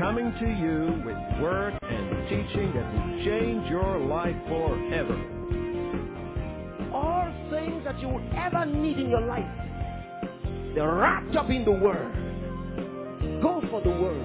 coming to you with word and teaching that will change your life forever. All things that you will ever need in your life, they're wrapped up in the Word. Go for the Word.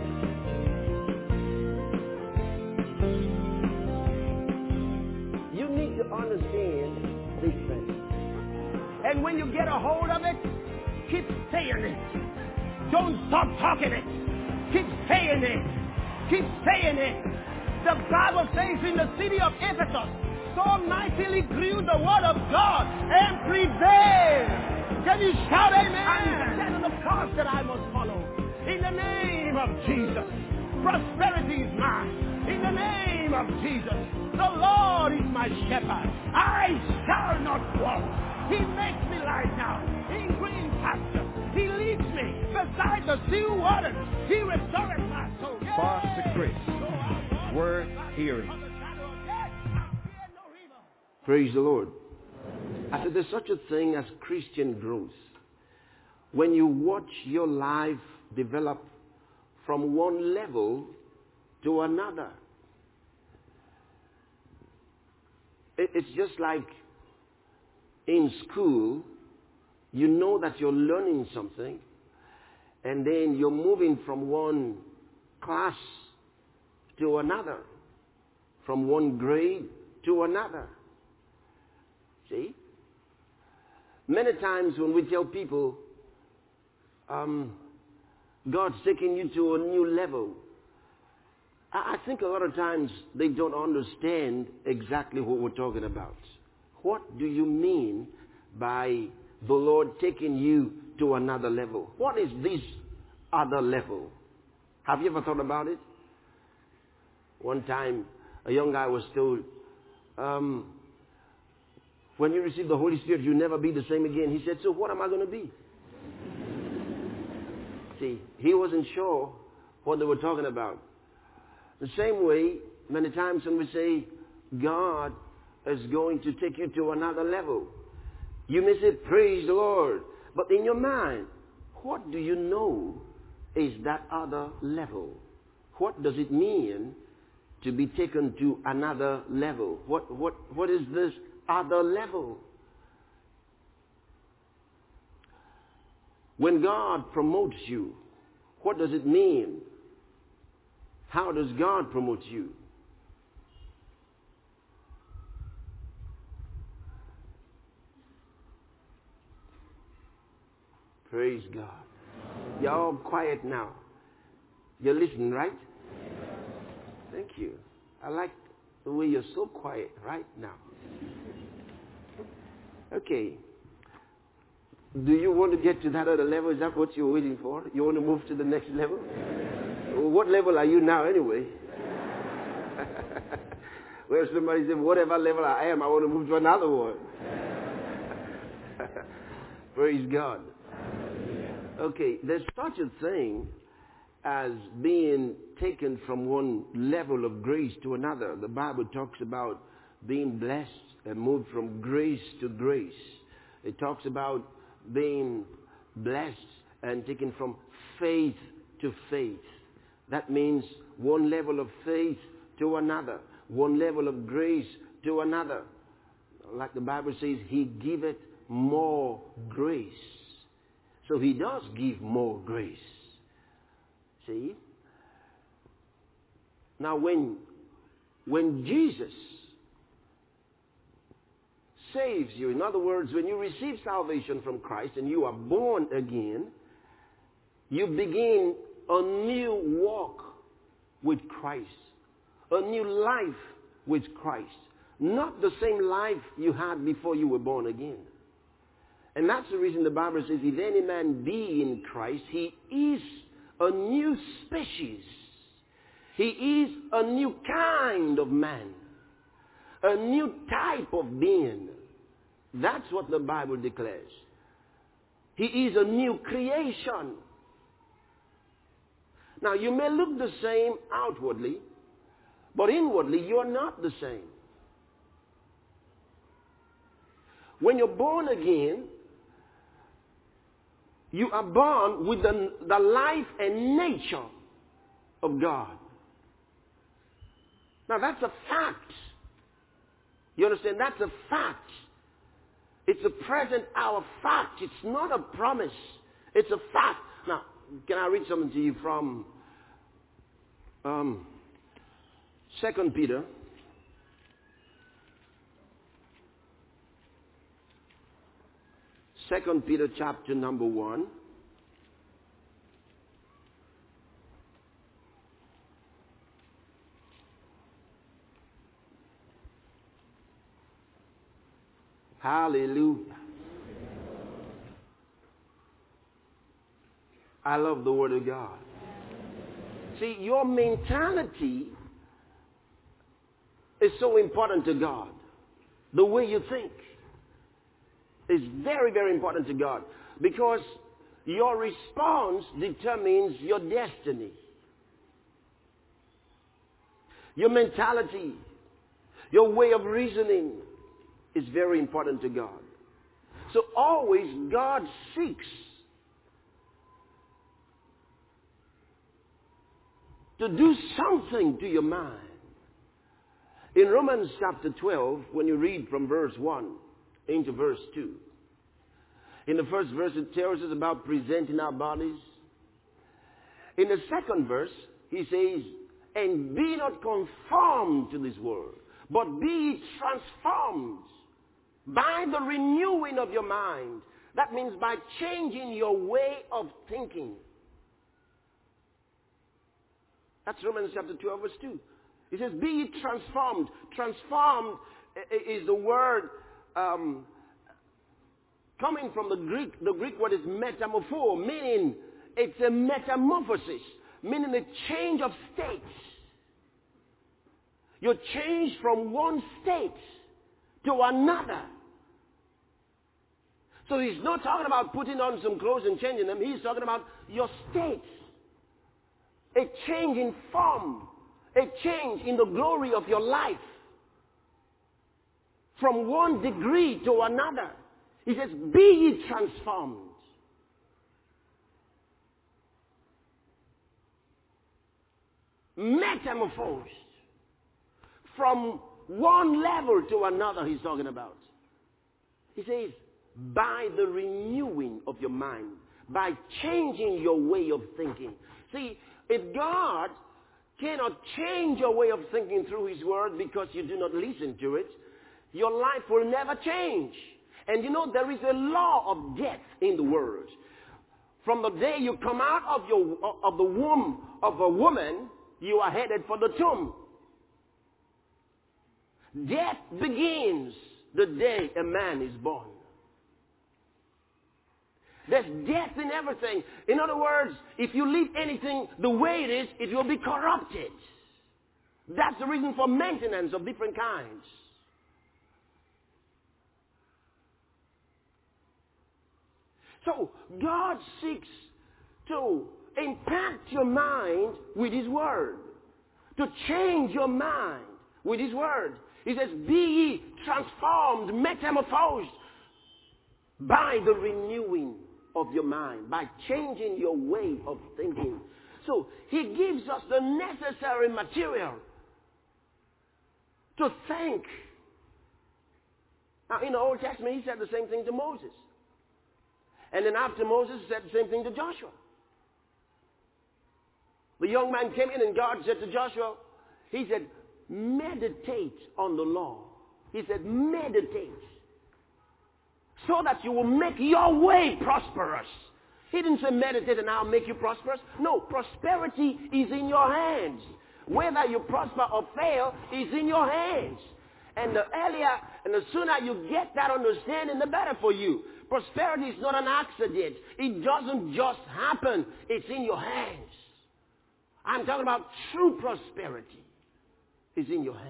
You need to understand this thing. And when you get a hold of it, keep saying it. Don't stop talking it. Keep saying it. Keep saying it. The Bible says in the city of Ephesus, so mightily grew the word of God and prevailed. Can you shout amen? And that is the course that I must follow. In the name of Jesus. Prosperity is mine. In the name of Jesus. The Lord is my shepherd. I shall not want. He makes me lie down in green pastures. He leads me beside the still waters. He restores my soul. Pastor Chris, worth hearing. Praise the Lord. I said there's such a thing as Christian growth. When you watch your life develop from one level to another. It's just like in school, you know that you're learning something, and then you're moving from one class to another, from one grade to another. See? Many times when we tell people, God's taking you to a new level, I think a lot of times they don't understand exactly what we're talking about. What do you mean by the Lord taking you to another level? What is this other level? Have you ever thought about it? One time, a young guy was told, when you receive the Holy Spirit, you'll never be the same again. He said, so what am I going to be? See, he wasn't sure what they were talking about. The same way, many times when we say, God is going to take you to another level, you may say, praise the Lord. But in your mind, what do you know is that other level? What does it mean to be taken to another level? What is this other level? When God promotes you, what does it mean? How does God promote you? Praise God. You're all quiet now. You're listening, right? Thank you. I like the way you're so quiet right now. Okay. Do you want to get to that other level? Is that what you're waiting for? You want to move to the next level? What level are you now anyway? Well, somebody said, whatever level I am, I want to move to another one. Praise God. Okay, there's such a thing as being taken from one level of grace to another. The Bible talks about being blessed and moved from grace to grace. It talks about being blessed and taken from faith to faith. That means one level of faith to another, one level of grace to another. Like the Bible says, He giveth more grace. So He does give more grace. See? Now when Jesus saves you, in other words, when you receive salvation from Christ and you are born again, you begin a new walk with Christ, a new life with Christ. Not the same life you had before you were born again. And that's the reason the Bible says, if any man be in Christ, he is a new species. He is a new kind of man, a new type of being. That's what the Bible declares. He is a new creation. Now, you may look the same outwardly, but inwardly you are not the same. When you're born again, you are born with the life and nature of God. Now that's a fact. You understand? That's a fact. It's a present hour fact. It's not a promise. It's a fact. Now, can I read something to you from 2 Peter? 2 Peter chapter number 1. Hallelujah. I love the Word of God. See, your mentality is so important to God. The way you think is very, very important to God, because your response determines your destiny. Your mentality, your way of reasoning is very important to God. So always God seeks to do something to your mind. In Romans chapter 12, when you read from verse 1 into verse 2, in the first verse it tells us about presenting our bodies. In the second verse, he says, and be not conformed to this world, but be ye transformed by the renewing of your mind. That means by changing your way of thinking. That's Romans chapter 12, verse 2. It says, be ye transformed. Transformed is the word coming from the Greek. The Greek word is metamorpho, meaning it's a metamorphosis, meaning a change of state. You change from one state to another. So he's not talking about putting on some clothes and changing them. He's talking about your state. A change in form. A change in the glory of your life. From one degree to another. He says, be ye transformed. Metamorphosed. From one level to another, he's talking about. He says, by the renewing of your mind. By changing your way of thinking. See, if God cannot change your way of thinking through His Word because you do not listen to it, your life will never change. And you know, there is a law of death in the world. From the day you come out of the womb of a woman, you are headed for the tomb. Death begins the day a man is born. There's death in everything. In other words, if you leave anything the way it is, it will be corrupted. That's the reason for maintenance of different kinds. So, God seeks to impact your mind with His Word. To change your mind with His Word. He says, be ye transformed, metamorphosed by the renewing of your mind, by changing your way of thinking. So He gives us the necessary material to think. Now in the Old Testament, He said the same thing to Moses. And then after Moses, He said the same thing to Joshua. The young man came in and God said to Joshua, He said, meditate on the law. He said, meditate. So that you will make your way prosperous. He didn't say meditate and I'll make you prosperous. No, prosperity is in your hands. Whether you prosper or fail is in your hands. And the earlier and the sooner you get that understanding, the better for you. Prosperity is not an accident. It doesn't just happen. It's in your hands. I'm talking about true prosperity. It's in your hands.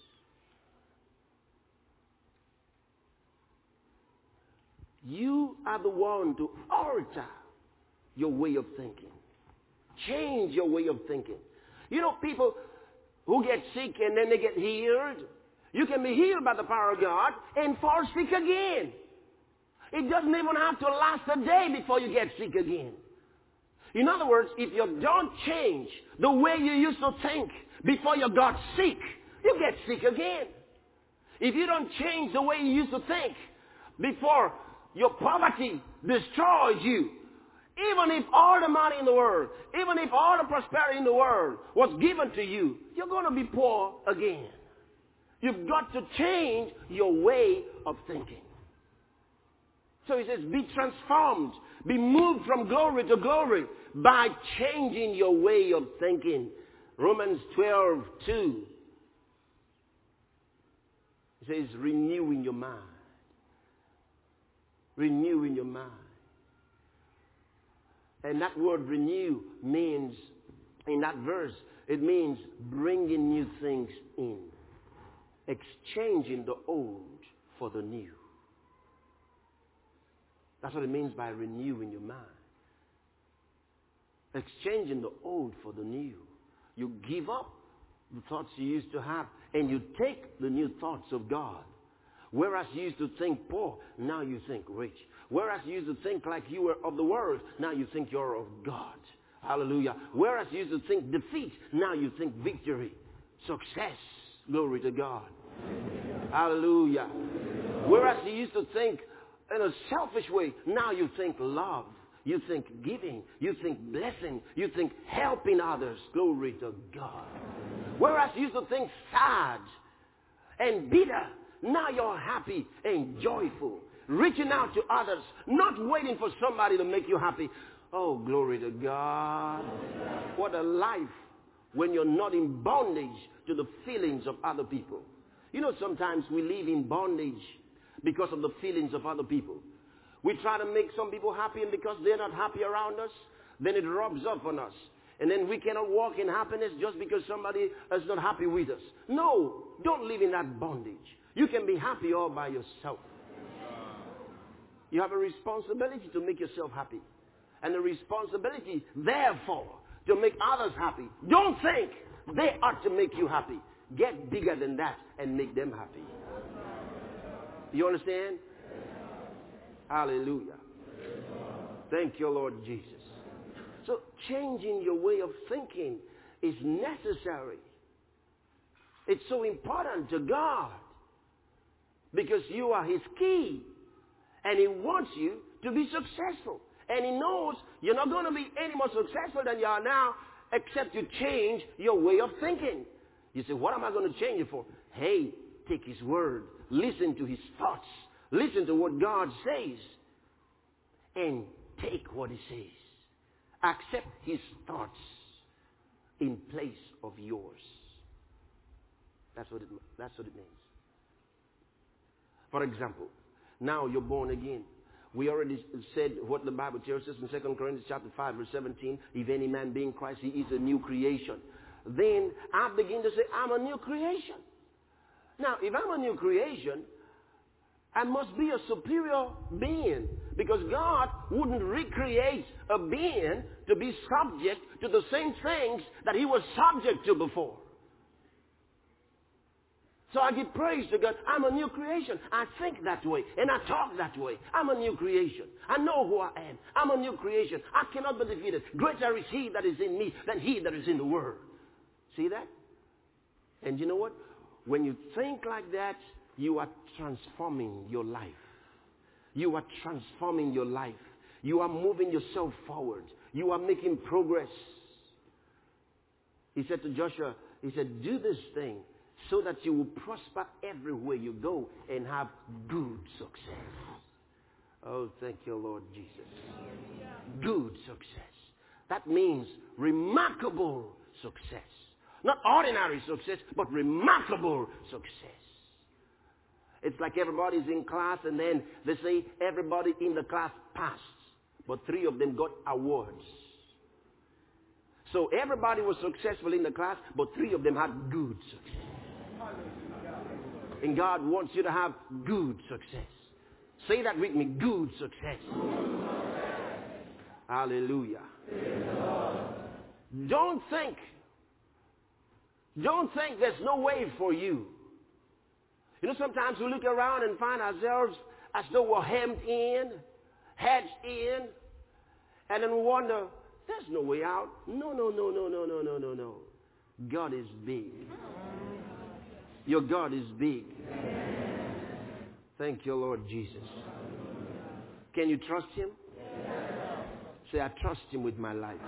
You are the one to alter your way of thinking. Change your way of thinking. You know, people who get sick and then they get healed. You can be healed by the power of God and fall sick again. It doesn't even have to last a day before you get sick again. In other words, if you don't change the way you used to think before you got sick, you get sick again. If you don't change the way you used to think before your poverty destroys you, even if all the money in the world, even if all the prosperity in the world was given to you, you're going to be poor again. You've got to change your way of thinking. So he says, be transformed, be moved from glory to glory by changing your way of thinking. Romans 12:2. It says, renewing your mind. Renewing your mind. And that word renew means, in that verse, it means bringing new things in. Exchanging the old for the new. That's what it means by renewing your mind. Exchanging the old for the new. You give up the thoughts you used to have and you take the new thoughts of God. Whereas you used to think poor, now you think rich. Whereas you used to think like you were of the world, now you think you're of God. Hallelujah. Whereas you used to think defeat, now you think victory, success. Glory to God. Hallelujah. Whereas you used to think in a selfish way, now you think love. You think giving. You think blessing. You think helping others. Glory to God. Whereas you used to think sad and bitter, now you're happy and joyful. Reaching out to others, not waiting for somebody to make you happy. Oh, glory to God. What a life when you're not in bondage to the feelings of other people. You know, sometimes we live in bondage because of the feelings of other people. We try to make some people happy, and because they're not happy around us, then it rubs off on us. And then we cannot walk in happiness just because somebody is not happy with us. No, don't live in that bondage. You can be happy all by yourself. You have a responsibility to make yourself happy. And a responsibility, therefore, to make others happy. Don't think they ought to make you happy. Get bigger than that and make them happy. You understand? Hallelujah. Thank you, Lord Jesus. So changing your way of thinking is necessary. It's so important to God because you are His key. And He wants you to be successful. And He knows you're not going to be any more successful than you are now except you change your way of thinking. You say, what am I going to change it for? Hey, take His word. Listen to His thoughts. Listen to what God says. And take what He says. Accept His thoughts in place of yours. That's what it means. For example, now you're born again. We already said what the Bible tells us in 2 Corinthians chapter 5, verse 17. If any man be in Christ, he is a new creation. Then I begin to say, I'm a new creation. Now, if I'm a new creation, I must be a superior being. Because God wouldn't recreate a being to be subject to the same things that He was subject to before. So I give praise to God. I'm a new creation. I think that way and I talk that way. I'm a new creation. I know who I am. I'm a new creation. I cannot be defeated. Greater is He that is in me than he that is in the world. See that? And you know what? When you think like that, you are transforming your life. You are transforming your life. You are moving yourself forward. You are making progress. He said to Joshua, He said, do this thing so that you will prosper everywhere you go and have good success. Oh, thank you, Lord Jesus. Good success. That means remarkable success. Not ordinary success, but remarkable success. It's like everybody's in class and then they say everybody in the class passed, but 3 of them got awards. So everybody was successful in the class, but 3 of them had good success. And God wants you to have good success. Say that with me, good success. Hallelujah. Don't think there's no way for you. You know, sometimes we look around and find ourselves as though we're hemmed in, hedged in, and then we wonder, There's no way out. No, no, no, no, no, no, no, no, no. God is big. Your God is big. Thank you, Lord Jesus. Can you trust Him? Say, I trust Him with my life.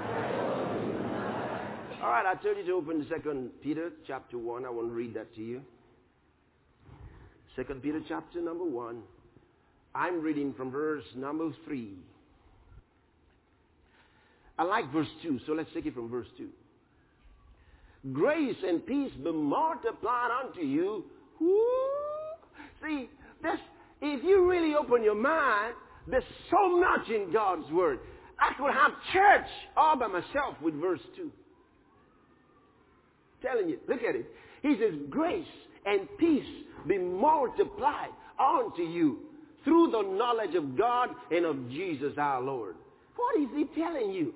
All right, I told you to open the 2 Peter chapter 1. I want to read that to you. 2 Peter chapter number 1. I'm reading from verse number 3. I like verse 2, so let's take it from verse 2. Grace and peace be multiplied unto you. Woo! See, if you really open your mind, there's so much in God's Word. I could have church all by myself with verse 2. Telling you, look at it. He says, grace and peace be multiplied unto you through the knowledge of God and of Jesus our Lord. What is He telling you?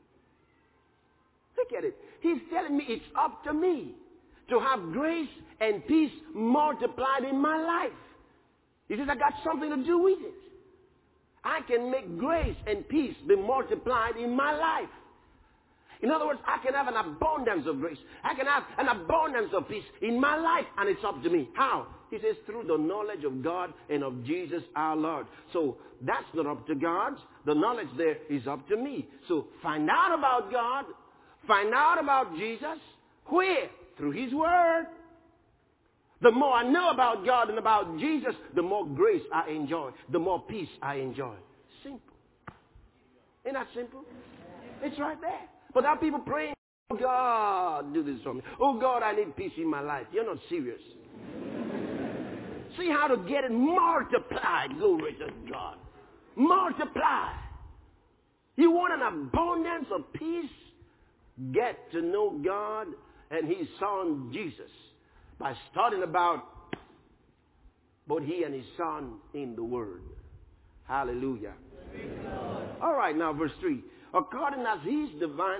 Look at it. He's telling me it's up to me to have grace and peace multiplied in my life. He says, I got something to do with it. I can make grace and peace be multiplied in my life. In other words, I can have an abundance of grace. I can have an abundance of peace in my life, and it's up to me. How? He says, through the knowledge of God and of Jesus our Lord. So that's not up to God. The knowledge there is up to me. So find out about God. Find out about Jesus. Where? Through His Word. The more I know about God and about Jesus, the more grace I enjoy. The more peace I enjoy. Simple. Isn't that simple? It's right there. But there are people praying, oh God, do this for me. Oh God, I need peace in my life. You're not serious. See how to get it multiplied. Glory to God. Multiply. You want an abundance of peace? Get to know God and His Son Jesus by studying about both He and His Son in the Word. Hallelujah. All right, now verse 3. According as His divine...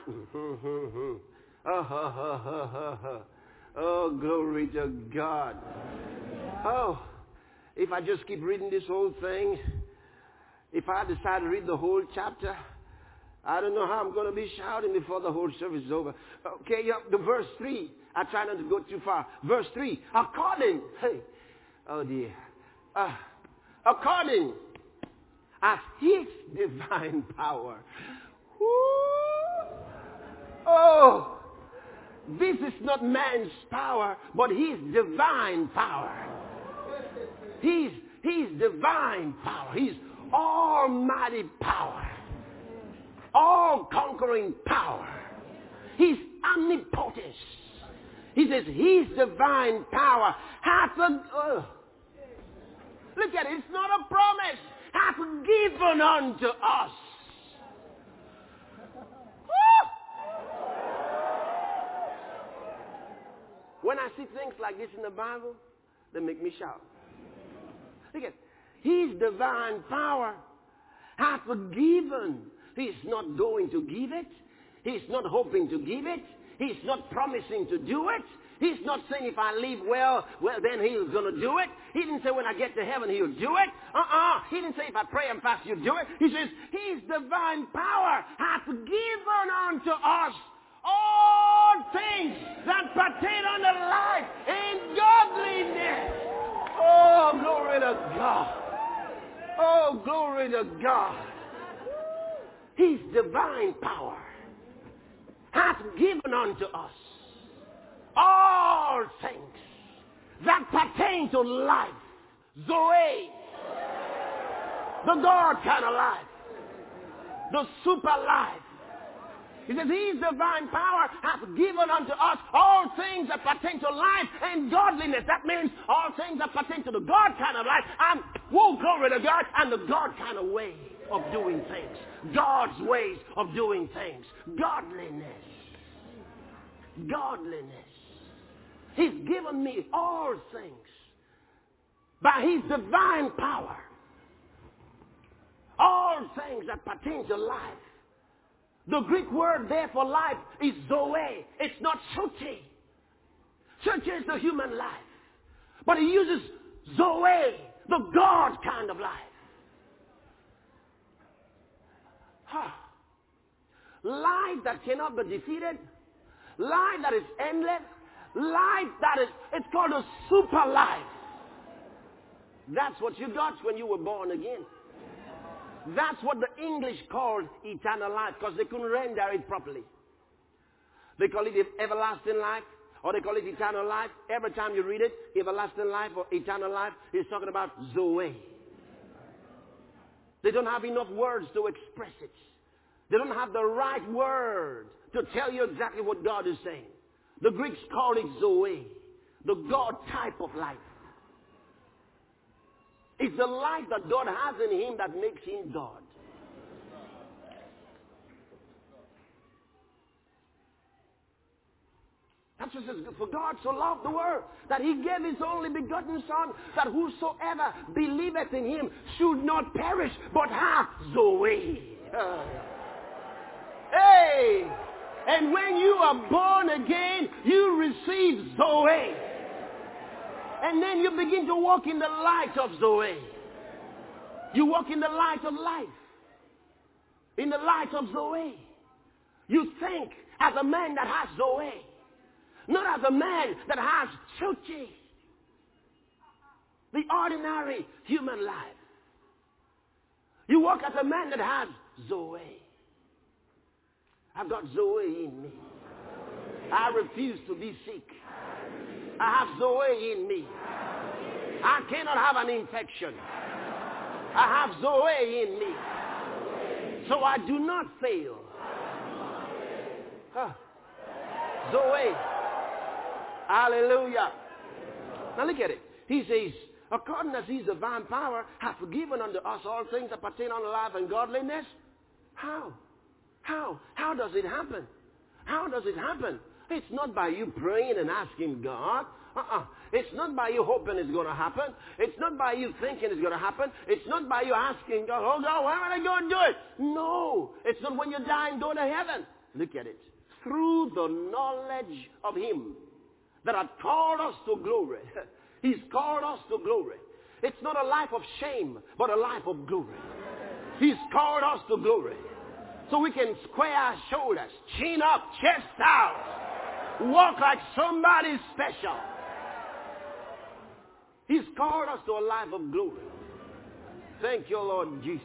Oh, glory to God. Oh, if I just keep reading this whole thing, if I decide to read the whole chapter, I don't know how I'm going to be shouting before the whole service is over. Okay, the verse 3. I try not to go too far. Verse 3. According... Hey, oh dear. According as His divine power... Oh, this is not man's power, but His divine power. His divine power. His almighty power. All-conquering power. His omnipotence. He says His divine power hath look at it. It's not a promise. Hath given unto us. When I see things like this in the Bible, they make me shout. Look at His divine power hath given. He's not going to give it. He's not hoping to give it. He's not promising to do it. He's not saying if I live well, then He's going to do it. He didn't say when I get to heaven He'll do it. He didn't say if I pray and fast He'll do it. He says His divine power hath given unto us all things that pertain unto life and godliness. Oh, glory to God. Oh, glory to God. His divine power hath given unto us all things that pertain to life. Zoe. The God kind of life. The super life. He says, His divine power hath given unto us all things that pertain to life and godliness. That means all things that pertain to the God kind of life. And, glory to God, and the God kind of way of doing things. God's ways of doing things. Godliness. Godliness. He's given me all things by His divine power. All things that pertain to life. The Greek word there for life is zoe. It's not suche. Suche is the human life. But He uses zoe, the God kind of life. life that cannot be defeated, life that is endless, life that is, it's called a super life. That's what you got when you were born again. That's what the English called eternal life, because they couldn't render it properly. They call it everlasting life, or they call it eternal life. Every time you read it, everlasting life or eternal life, it's talking about Zoe. They don't have enough words to express it. They don't have the right word to tell you exactly what God is saying. The Greeks call it Zoe, the God type of life. It's the life that God has in him that makes him God. That's what it says. For God so loved the world that he gave his only begotten Son, that whosoever believeth in him should not perish but have Zoe. Hey! And when you are born again, you receive Zoe. And then you begin to walk in the light of Zoe. You walk in the light of life. In the light of Zoe. You think as a man that has Zoe. Not as a man that has Chuchi. The ordinary human life. You walk as a man that has Zoe. I've got Zoe in me. I refuse to be sick. I have Zoe in me. I cannot have an infection. I have Zoe in me. So I do not fail. Zoe. Hallelujah. Now look at it. He says, according as his divine power hath forgiven unto us all things that pertain unto life and godliness. How? How does it happen? How does it happen? It's not by you praying and asking God. It's not by you hoping it's going to happen. It's not by you thinking it's going to happen. It's not by you asking God, oh God, when am I going to do it? No. It's not when you die and go to heaven. Look at it. Through the knowledge of him that hath called us to glory. He's called us to glory. It's not a life of shame, but a life of glory. He's called us to glory. So we can square our shoulders, chin up, chest out, walk like somebody special. He's called us to a life of glory. Thank you, Lord Jesus.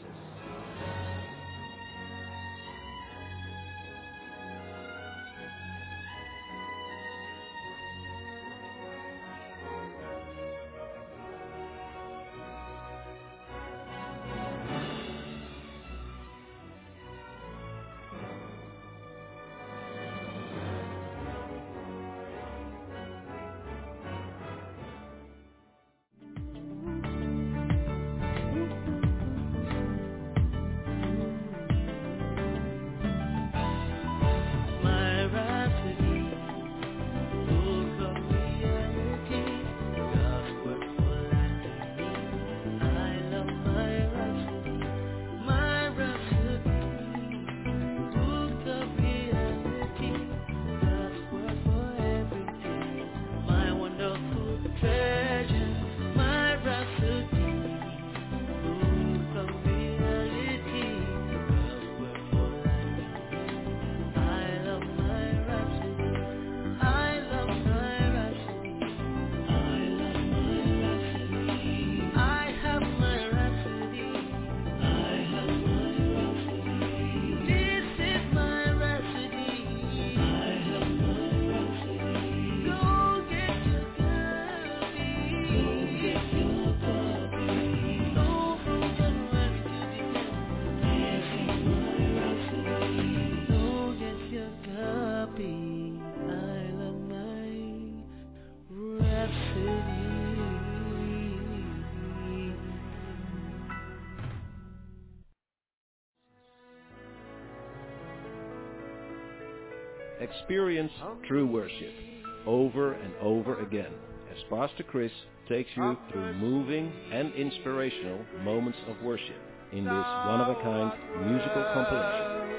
Experience true worship over and over again as Pastor Chris takes you through moving and inspirational moments of worship in this one-of-a-kind musical compilation.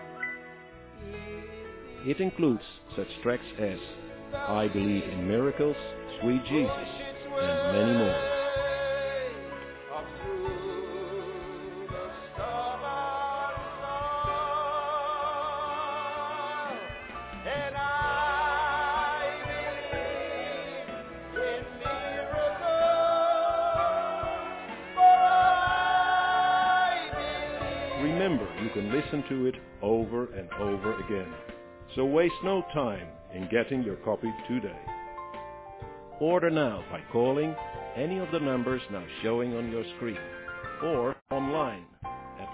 It includes such tracks as I Believe in Miracles, Sweet Jesus, and many more. remember you can listen to it over and over again. So waste no time in getting your copy today. Order now by calling any of the numbers now showing on your screen or online at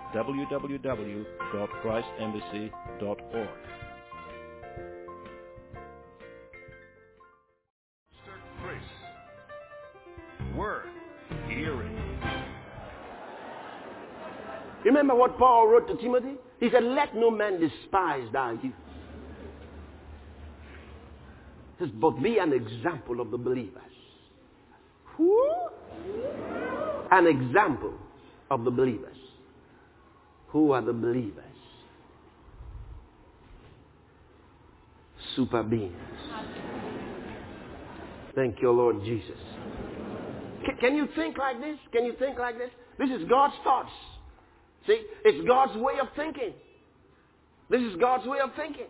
www.christembassy.org. Chris. Word hearing. Remember what Paul wrote to Timothy? He said, let no man despise thy youth. He says, but be an example of the believers. Who? An example of the believers. Who are the believers? Super beings. Thank you, Lord Jesus. Can you think like this? Can you think like this? This is God's thoughts. See, it's God's way of thinking. This is God's way of thinking.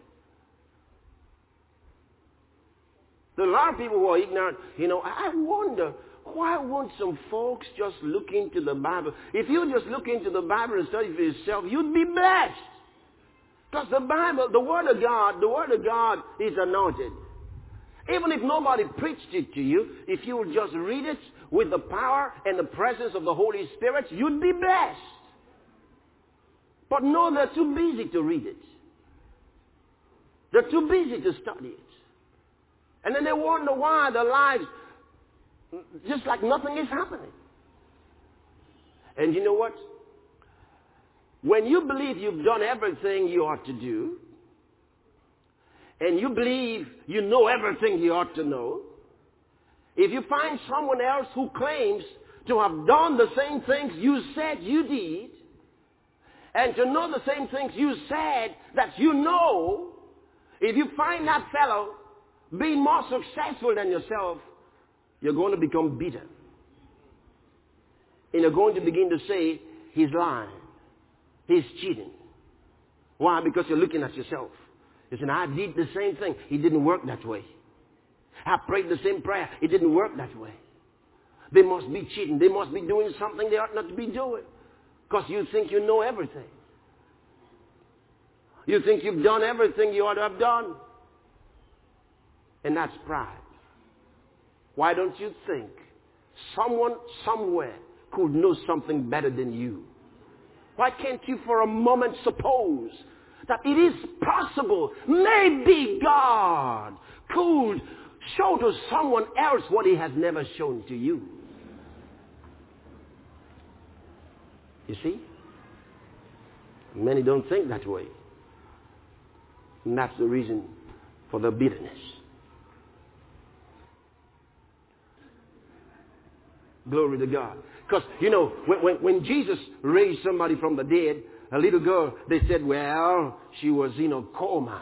There are a lot of people who are ignorant. I wonder, why won't some folks just look into the Bible? If you just look into the Bible and study for yourself, you'd be blessed. Because the Bible, the Word of God is anointed. Even if nobody preached it to you, if you would just read it with the power and the presence of the Holy Spirit, you'd be blessed. But no, they're too busy to read it. They're too busy to study it. And then they wonder why their lives, just like nothing is happening. And you know what? When you believe you've done everything you ought to do, and you believe you know everything you ought to know, if you find someone else who claims to have done the same things you said you did, and to know the same things you said that you know, if you find that fellow being more successful than yourself, you're going to become bitter. And you're going to begin to say, he's lying. He's cheating. Why? Because you're looking at yourself. You say, I did the same thing. It didn't work that way. I prayed the same prayer. It didn't work that way. They must be cheating. They must be doing something they ought not to be doing. Because you think you know everything. You think you've done everything you ought to have done. And that's pride. Why don't you think someone somewhere could know something better than you? Why can't you for a moment suppose that it is possible, maybe God could show to someone else what he has never shown to you? You see? Many don't think that way. And that's the reason for the bitterness. Glory to God. Because, when Jesus raised somebody from the dead, a little girl, they said, well, she was in a coma.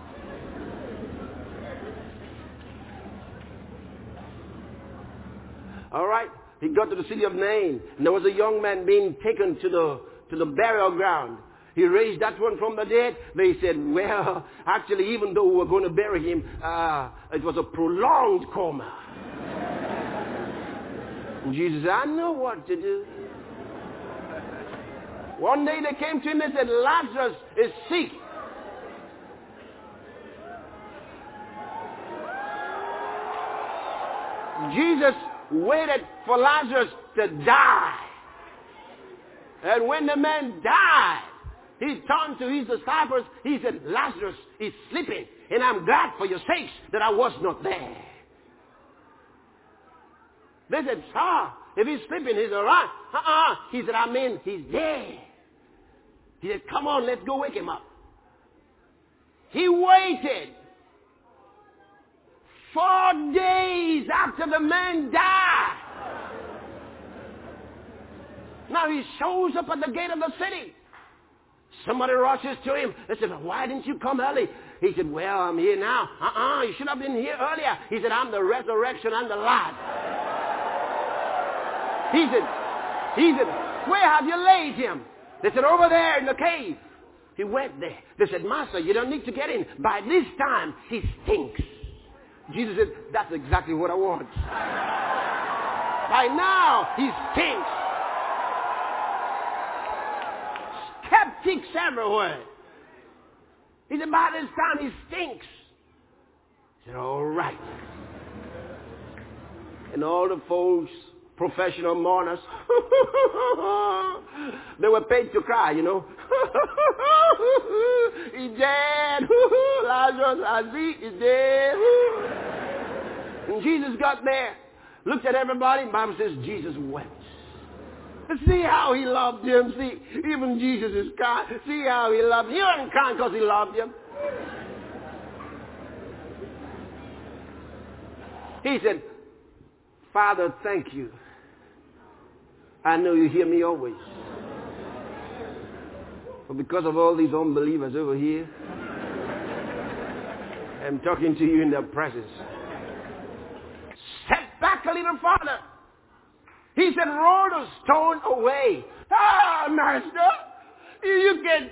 All right. He got to the city of Nain, and there was a young man being taken to the burial ground. He raised that one from the dead. They said, well, actually, even though we were going to bury him, it was a prolonged coma. And Jesus said, I know what to do. One day they came to him and said, Lazarus is sick. Jesus waited for Lazarus to die. And when the man died, he turned to his disciples. He said, Lazarus is sleeping, and I'm glad for your sakes that I was not there. They said, sir, if he's sleeping, he's all right. He said, he's dead. He said, come on, let's go wake him up. He waited 4 days after the man died. Now he shows up at the gate of the city. Somebody rushes to him. They said, why didn't you come early? He said, well, I'm here now. You should have been here earlier. He said, I'm the resurrection and the life. He said, where have you laid him? They said, over there in the cave. He went there. They said, Master, you don't need to get in. By this time, he stinks. Jesus said, that's exactly what I want. By now, he stinks. ticks everywhere. He said, by this time he stinks. He said, all right. And all the folks, professional mourners, they were paid to cry, you know. He's dead. Lazarus, I see, he's dead. And Jesus got there, looked at everybody, and the Bible says Jesus wept. See how he loved him. See, even Jesus is crying. See how he loved him. He wasn't crying because he loved him. He said, Father, thank you. I know you hear me always. But because of all these unbelievers over here, I'm talking to you in their presence. Step back a little farther. He said, roll the stone away. Ah, Master, you can...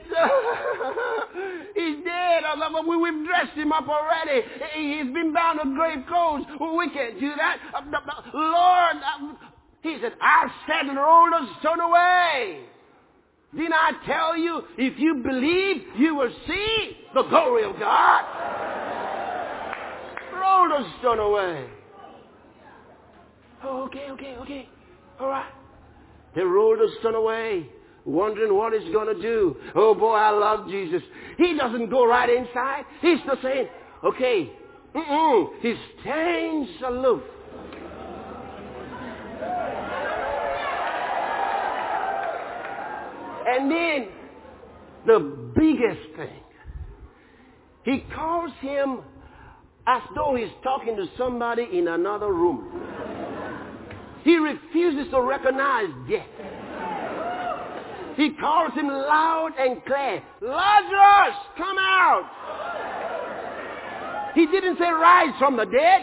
he's dead. We've dressed him up already. He's been bound with grave clothes. We can't do that. Lord, he said, I said, roll the stone away. Didn't I tell you, if you believe, you will see the glory of God? Roll the stone away. Oh, okay. All right. They rolled the stone away, wondering what he's going to do. Oh, boy, I love Jesus. He doesn't go right inside. He's still saying, okay. He stands aloof. And then, the biggest thing, he calls him as though he's talking to somebody in another room. He refuses to recognize death. He calls him loud and clear, Lazarus, come out. He didn't say rise from the dead.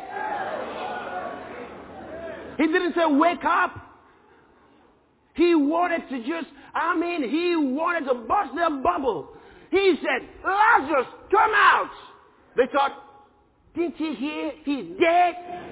He didn't say wake up. He wanted to he wanted to bust their bubble. He said, Lazarus, come out. They thought, didn't you hear? He's dead.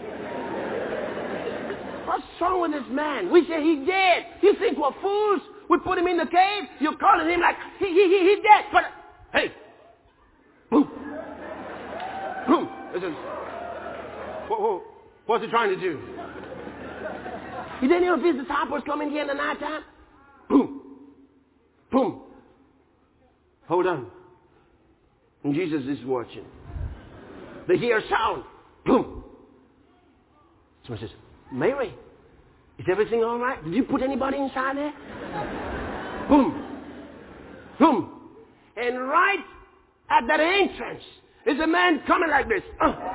What's wrong with this man? We say he's dead. You think we're fools? We put him in the cave. You're calling him like, he's dead. But, hey, boom. Boom. Listen. What's he trying to do? He didn't know if his disciples come in here in the nighttime. Boom. Boom. Hold on. And Jesus is watching. They hear a sound. Boom. Someone says, Mary, is everything all right? Did you put anybody inside there? Boom. Boom. And right at that entrance is a man coming like this.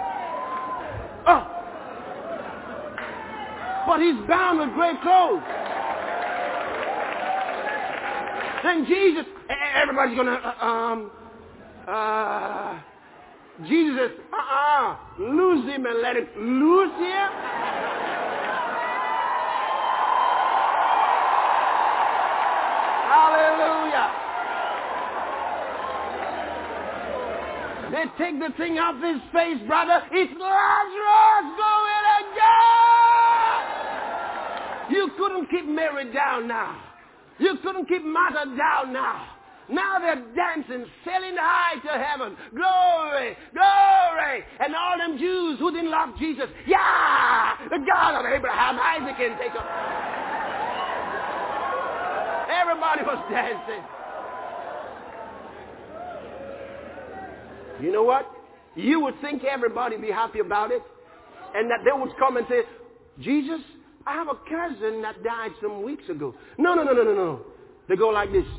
But he's bound with grave clothes. Then Jesus, everybody's going to, Jesus says, loose him and let him loose him. Hallelujah. They take the thing off his face, brother. It's Lazarus, go in again. You couldn't keep Mary down now. You couldn't keep Martha down now. Now they're dancing, sailing high to heaven. Glory, glory. And all them Jews who didn't love Jesus. Yeah, the God of Abraham, Isaac, and Jacob. Everybody was dancing. You know what? You would think everybody would be happy about it. And that they would come and say, Jesus, I have a cousin that died some weeks ago. No. They go like this.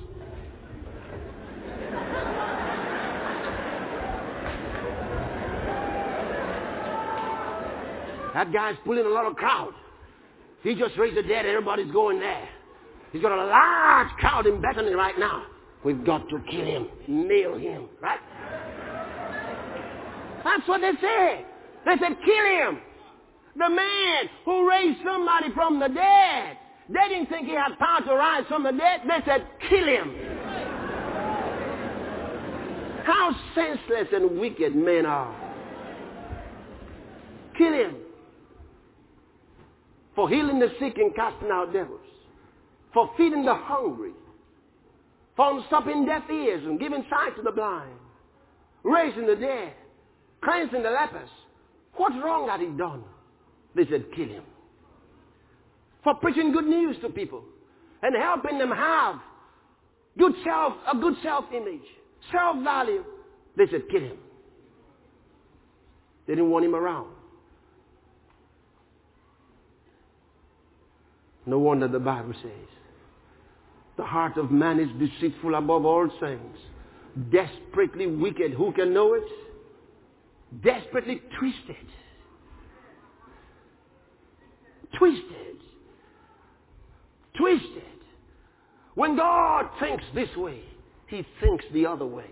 That guy's pulling a lot of crowd. He just raised the dead. Everybody's going there. He's got a large crowd in Bethany right now. We've got to kill him, nail him, right? That's what they said. They said, kill him. The man who raised somebody from the dead. They didn't think he had power to rise from the dead. They said, kill him. How senseless and wicked men are. Kill him. For healing the sick and casting out devils. For feeding the hungry. found stopping deaf ears and giving sight to the blind, raising the dead, cleansing the lepers. What wrong had he done? They said, kill him. For preaching good news to people and helping them have a good self-image, self-value. They said, kill him. They didn't want him around. No wonder the Bible says, the heart of man is deceitful above all things, desperately wicked. Who can know it? Desperately twisted. Twisted. Twisted. When God thinks this way, he thinks the other way.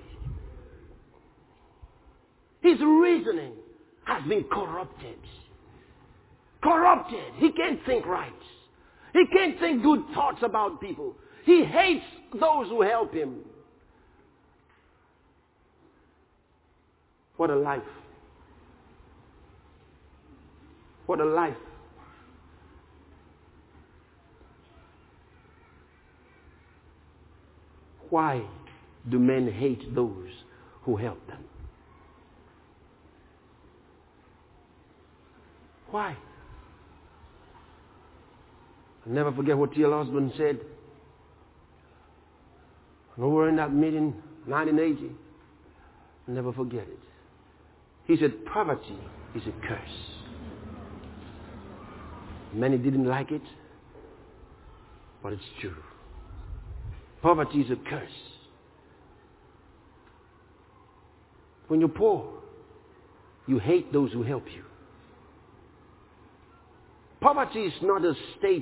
His reasoning has been corrupted. Corrupted. He can't think right. He can't think good thoughts about people. He hates those who help him. What a life. What a life. Why do men hate those who help them? Why? I'll never forget what T.L. Osborne said. When we were in that meeting, 1980, I'll never forget it. He said, poverty is a curse. Many didn't like it, but it's true. Poverty is a curse. When you're poor, you hate those who help you. Poverty is not a state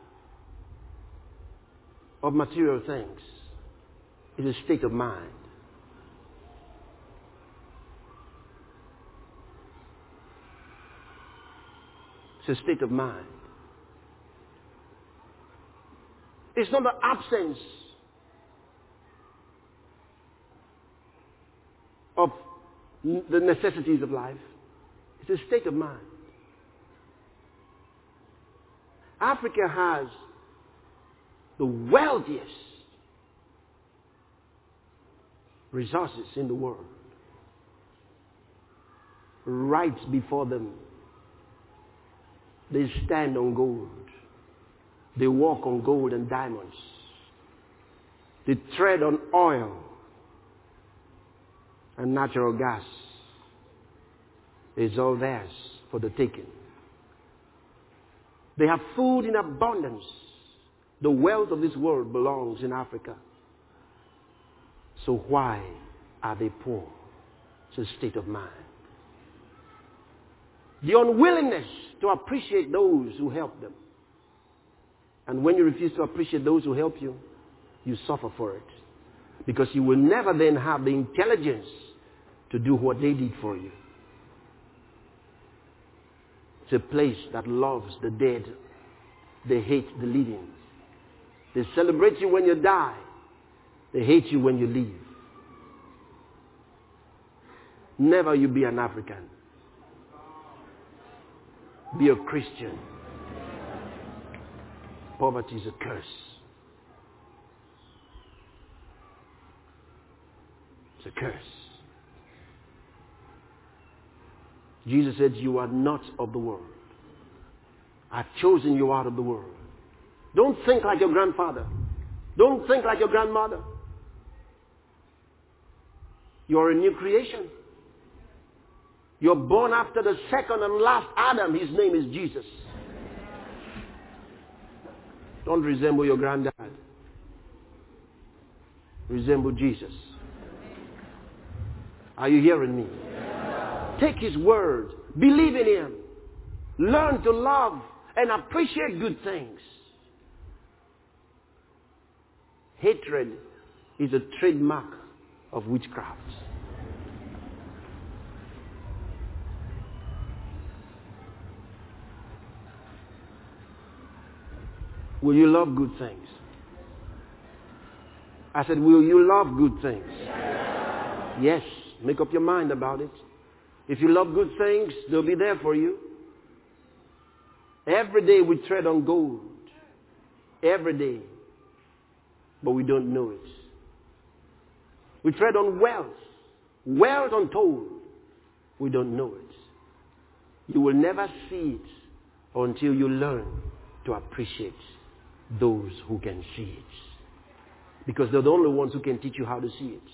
of material things. It's a state of mind. It's a state of mind. It's not the absence of the necessities of life. It's a state of mind. Africa has the wealthiest resources in the world. Right before them, they stand on gold. They walk on gold and diamonds. They tread on oil and natural gas. It's all theirs for the taking. They have food in abundance. The wealth of this world belongs in Africa. So why are they poor? It's a state of mind. The unwillingness to appreciate those who help them. And when you refuse to appreciate those who help you, you suffer for it. Because you will never then have the intelligence to do what they did for you. It's a place that loves the dead. They hate the living. They celebrate you when you die. They hate you when you leave. Never you be an African. Be a Christian. Poverty is a curse. It's a curse. Jesus said, you are not of the world. I've chosen you out of the world. Don't think like your grandfather. Don't think like your grandmother. You're a new creation. You're born after the second and last Adam. His name is Jesus. Don't resemble your granddad. Resemble Jesus. Are you hearing me? Take his word. Believe in him. Learn to love and appreciate good things. Hatred is a trademark of witchcraft. Will you love good things? I said, will you love good things? Yes. Make up your mind about it. If you love good things, they'll be there for you. Every day we tread on gold. Every day. But we don't know it. We tread on wealth untold. We don't know it. You will never see it until you learn to appreciate those who can see it. Because they're the only ones who can teach you how to see it.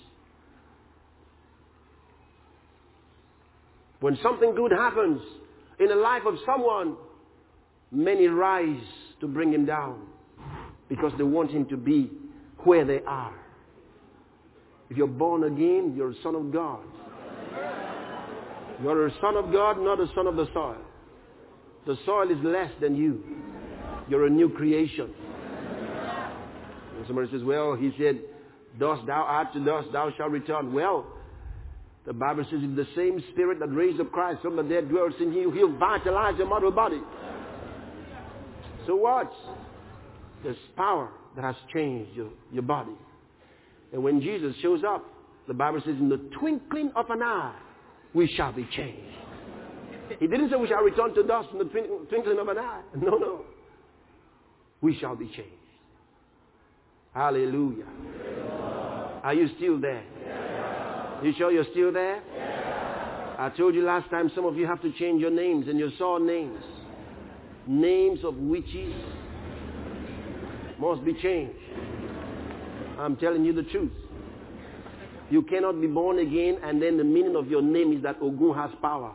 When something good happens in the life of someone, many rise to bring him down because they want him to be where they are. If you're born again, you're a son of God. You're a son of God, not a son of the soil. The soil is less than you. You're a new creation. And somebody says, well, he said, dust thou art to dust, thou shalt return. Well, the Bible says, if the same Spirit that raised up Christ from the dead dwells in you, he'll vitalize your mortal body. So what? There's power that has changed your body. And when Jesus shows up, the Bible says, in the twinkling of an eye, we shall be changed. He didn't say we shall return to dust in the twinkling of an eye. No. We shall be changed. Hallelujah. Are you still there? You sure you're still there? I told you last time, some of you have to change your names, and you saw names. Names of witches must be changed. I'm telling you the truth. You cannot be born again and then the meaning of your name is that Ogun has power.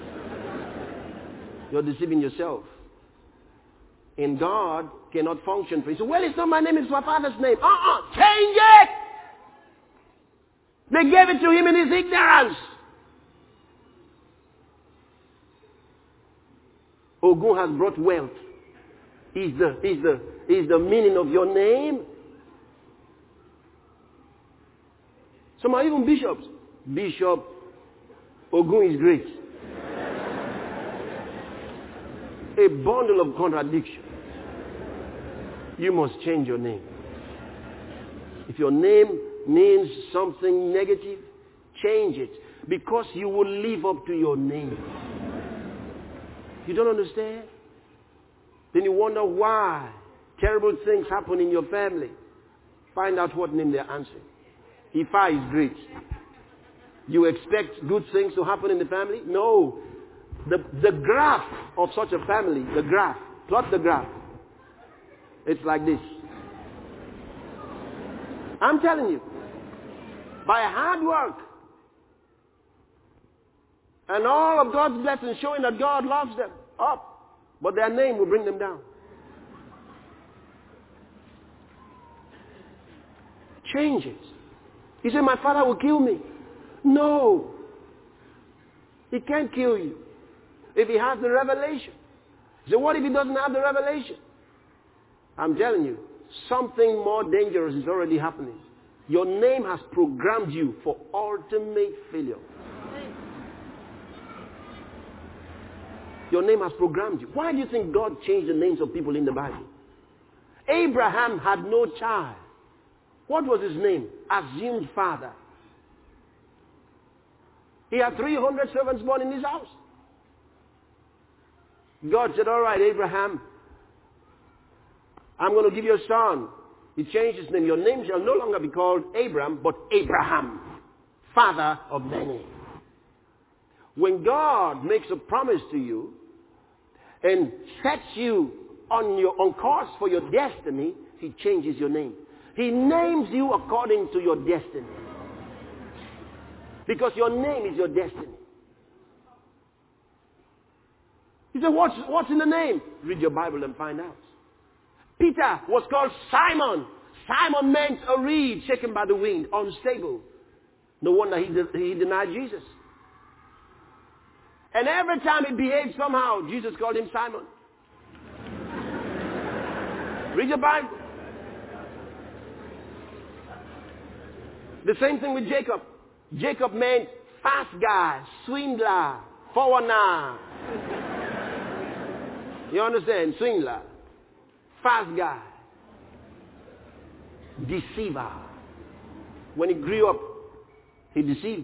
You're deceiving yourself. And God cannot function for you. So, well, it's not my name, it's my father's name. Change it! They gave it to him in his ignorance. Ogun has brought wealth. Is the meaning of your name. Some are even bishops. Bishop Ogun is great. A bundle of contradiction. You must change your name. If your name means something negative, change it. Because you will live up to your name. You don't understand? Then you wonder why terrible things happen in your family. Find out what name they're answering. Ifa is great. You expect good things to happen in the family? No. The graph of such a family, plot the graph. It's like this. I'm telling you, by hard work and all of God's blessings showing that God loves them, up, but their name will bring them down. Change it. He said, my father will kill me. No. He can't kill you if he has the revelation. So what if he doesn't have the revelation? I'm telling you, something more dangerous is already happening. Your name has programmed you for ultimate failure. Your name has programmed you. Why do you think God changed the names of people in the Bible? Abraham had no child. What was his name? Assumed father. He had 300 servants born in his house. God said, all right, Abraham, I'm going to give you a son. He changed his name. Your name shall no longer be called Abram, but Abraham, father of many. When God makes a promise to you and sets you on course for your destiny, he changes your name. He names you according to your destiny. Because your name is your destiny. He said, what's in the name? Read your Bible and find out. Peter was called Simon. Simon meant a reed shaken by the wind, unstable. No wonder he denied Jesus. And every time he behaved somehow, Jesus called him Simon. Read your Bible. The same thing with Jacob. Jacob meant fast guy, swindler, foreigner. You understand? Swindler, fast guy, deceiver. When he grew up, he deceived.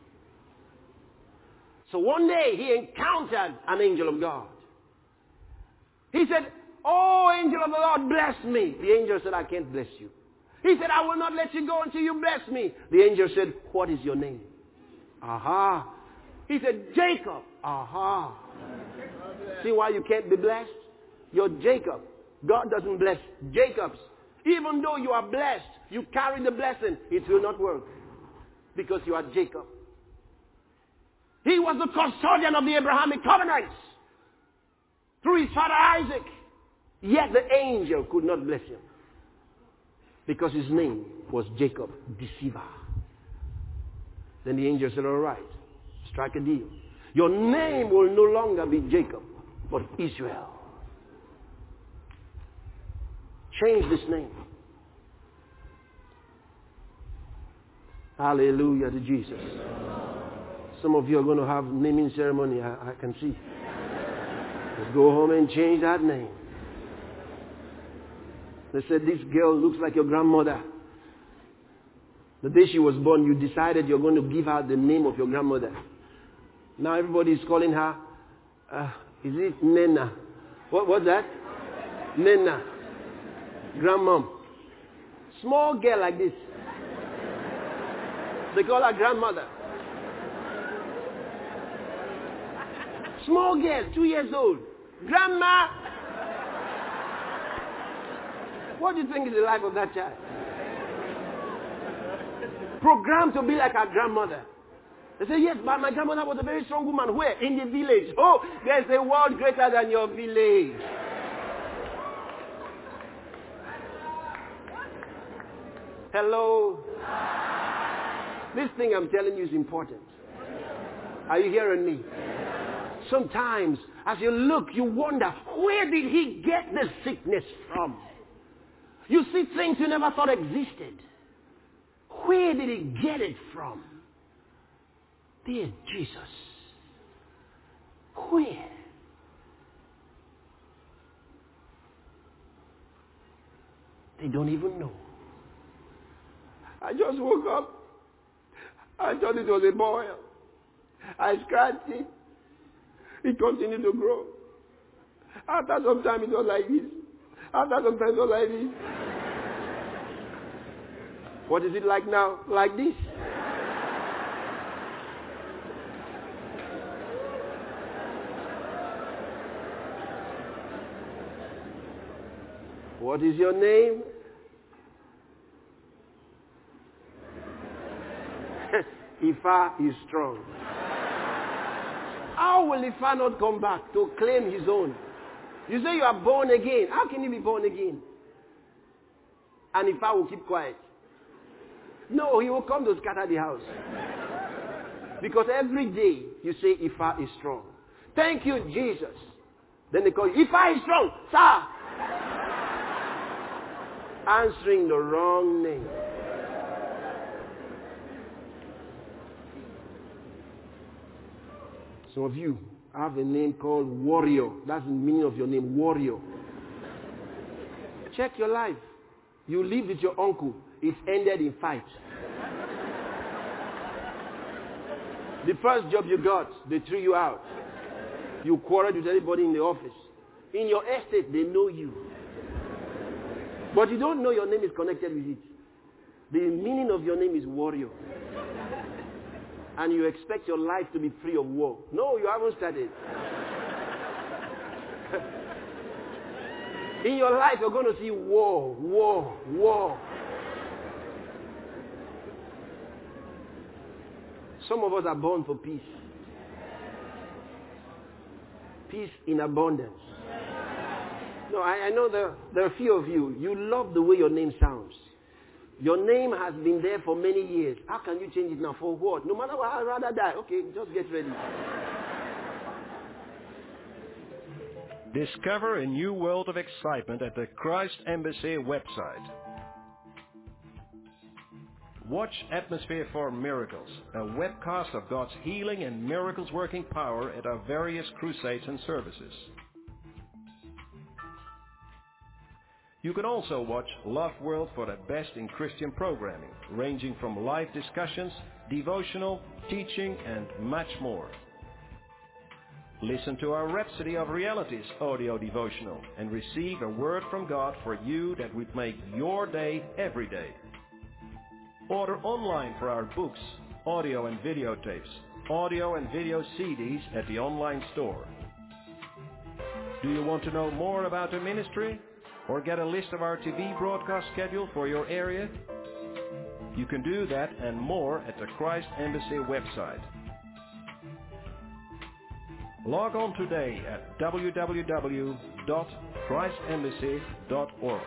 So one day he encountered an angel of God. He said, oh, angel of the Lord, bless me. The angel said, I can't bless you. He said, I will not let you go until you bless me. The angel said, what is your name? Aha. He said, Jacob. Aha. See why you can't be blessed? You're Jacob. God doesn't bless Jacobs. Even though you are blessed, you carry the blessing, it will not work. Because you are Jacob. He was the custodian of the Abrahamic covenants through his father Isaac. Yet the angel could not bless him. Because his name was Jacob, deceiver. Then the angel said, all right, strike a deal. Your name will no longer be Jacob, but Israel. Change this name. Hallelujah to Jesus. Some of you are going to have naming ceremony, I can see. Let's go home and change that name. They said, this girl looks like your grandmother. The day she was born, you decided you're going to give her the name of your grandmother. Now everybody is calling her, is it Nena? What's that? Nena. Grandmom. Small girl like this. They call her grandmother. Small girl, 2 years old. Grandma. What do you think is the life of that child? Programmed to be like her grandmother. They say, yes, but my grandmother was a very strong woman. Where? In the village. Oh, there's a world greater than your village. Hello? This thing I'm telling you is important. Are you hearing me? Sometimes, as you look, you wonder, where did he get this sickness from? You see things you never thought existed. Where did he get it from? Dear Jesus. Where? They don't even know. I just woke up. I thought it was a boil. I scratched it. It continued to grow. After some time it was like this. After some time it was like this. What is it like now? Like this. What is your name? Ifa is strong. How will Ifa not come back to claim his own? You say you are born again. How can you be born again? And Ifa will keep quiet. No, he will come to scatter the house. Because every day you say Ifa is strong. Thank you, Jesus. Then they call you, Ifa is strong, sir. Answering the wrong name. Some of you have a name called warrior. That's the meaning of your name, warrior. Check your life. You live with your uncle. It's ended in fight. The first job you got, they threw you out. You quarreled with everybody in the office. In your estate, they know you. But you don't know your name is connected with it. The meaning of your name is warrior. And you expect your life to be free of war. No, you haven't started. In your life, you're going to see war, war, war. Some of us are born for peace. Peace in abundance. No, I know there are a few of you. You love the way your name sounds. Your name has been there for many years. How can you change it now? For what? No matter what, I'd rather die. Okay, just get ready. Discover a new world of excitement at the Christ Embassy website. Watch Atmosphere for Miracles, a webcast of God's healing and miracles working power at our various crusades and services. You can also watch Love World for the best in Christian programming, ranging from live discussions, devotional, teaching, and much more. Listen to our Rhapsody of Realities audio devotional and receive a word from God for you that would make your day every day. Order online for our books, audio and videotapes, audio and video CDs at the online store. Do you want to know more about the ministry or get a list of our TV broadcast schedule for your area? You can do that and more at the Christ Embassy website. Log on today at www.christembassy.org.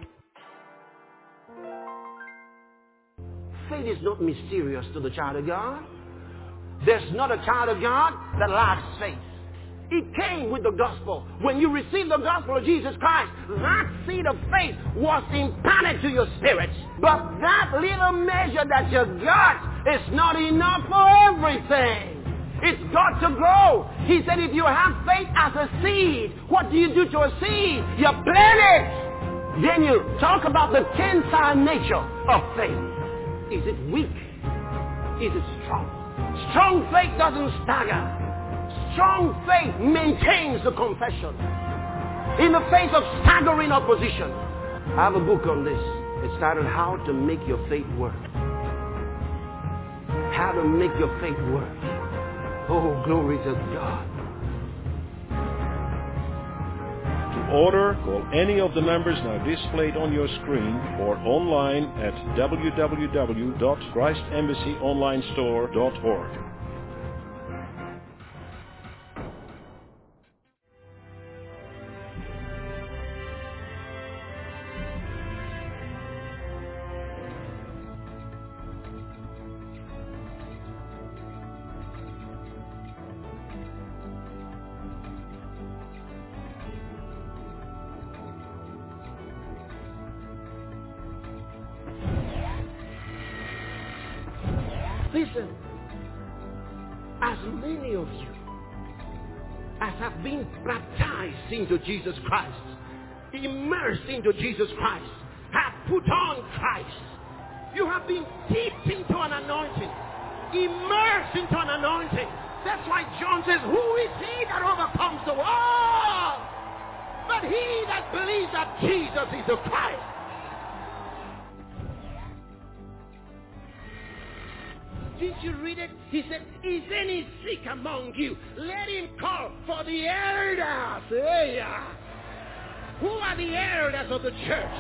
Faith is not mysterious to the child of God. There's not a child of God that lacks faith. It came with the gospel. When you received the gospel of Jesus Christ, that seed of faith was imparted to your spirit. But that little measure that you got is not enough for everything. It's got to grow. He said if you have faith as a seed, what do you do to a seed? You plant it. Then you talk about the tensile nature of faith. Is it weak? Is it strong? Strong faith doesn't stagger. Strong faith maintains the confession in the face of staggering opposition. I have a book on this. It's titled How to Make Your Faith Work. How to make your faith work. Oh, glory to God. To order, call any of the numbers now displayed on your screen or online at www.christembassyonlinestore.org. Listen, as many of you as have been baptized into Jesus Christ, immersed into Jesus Christ, have put on Christ, you have been dipped into an anointing, immersed into an anointing. That's why John says, who is he that overcomes the world? But he that believes that Jesus is the Christ. Did you read it? He said, is any sick among you? Let him call for the elders. Hey, who are the elders of the church?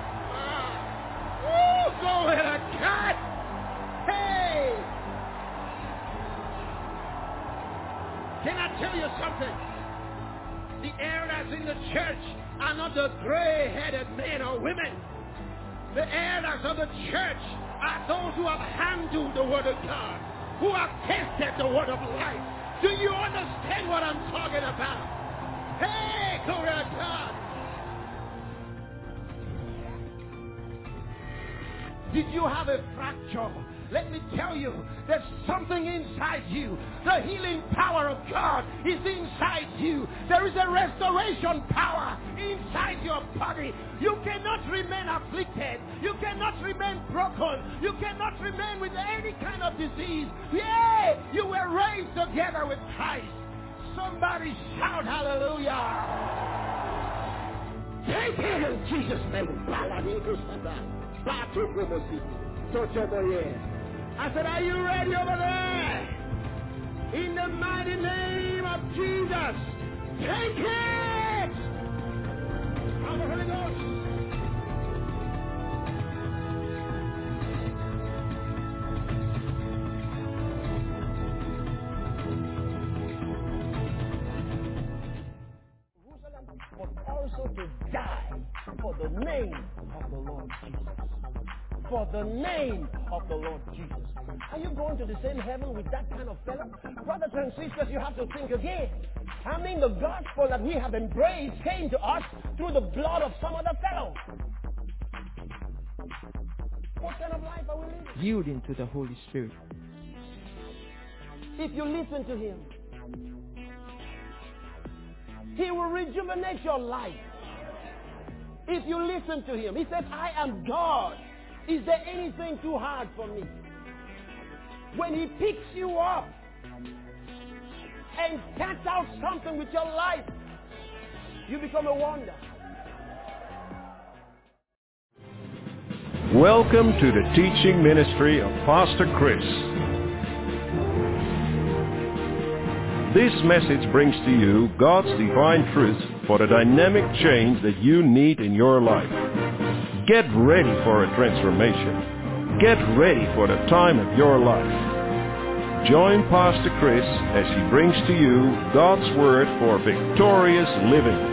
Glory to God. Hey. Can I tell you something? The elders in the church are not the gray-headed men or women. The elders of the church are those who have handled the word of God, who have tested the word of life. Do you understand what I'm talking about? Hey, glory to God. Did you have a fracture? Let me tell you, there's something inside you. The healing power of God is inside you. There is a restoration power inside your body. You cannot remain afflicted. You cannot remain broken. You cannot remain with any kind of disease. Yeah, you were raised together with Christ. Somebody shout hallelujah. Take it in Jesus' name. I said, are you ready over there? In the mighty name of Jesus, take it! Come on, Holy Ghost. But also to die for the name of the Lord Jesus. For the name of the Lord Jesus. Are you going to the same heaven with that kind of fellow? Brothers and sisters, you have to think again. I mean, the gospel that we have embraced came to us through the blood of some other fellow. What kind of life are we living? Yielding to the Holy Spirit. If you listen to him, he will rejuvenate your life. If you listen to him, he said, I am God. Is there anything too hard for me? When he picks you up, and cut out something with your life, you become a wonder. Welcome to the teaching ministry of Pastor Chris. This message brings to you God's divine truth for the dynamic change that you need in your life. Get ready for a transformation. Get ready for the time of your life. Join Pastor Chris as he brings to you God's Word for victorious living.